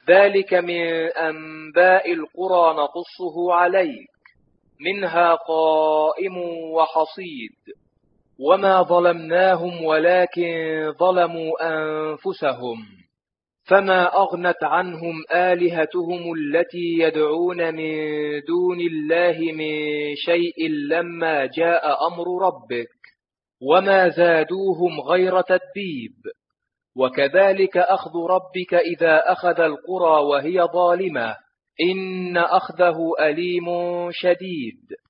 ذلك من أنباء القرى نقصه عليك، منها قائم وحصيد. وما ظلمناهم ولكن ظلموا أنفسهم، فما أغنت عنهم آلهتهم التي يدعون من دون الله من شيء لما جاء أمر ربك، وما زادوهم غير تتبيب. وكذلك أخذ ربك إذا أخذ القرى وهي ظالمة، إن أخذه أليم شديد.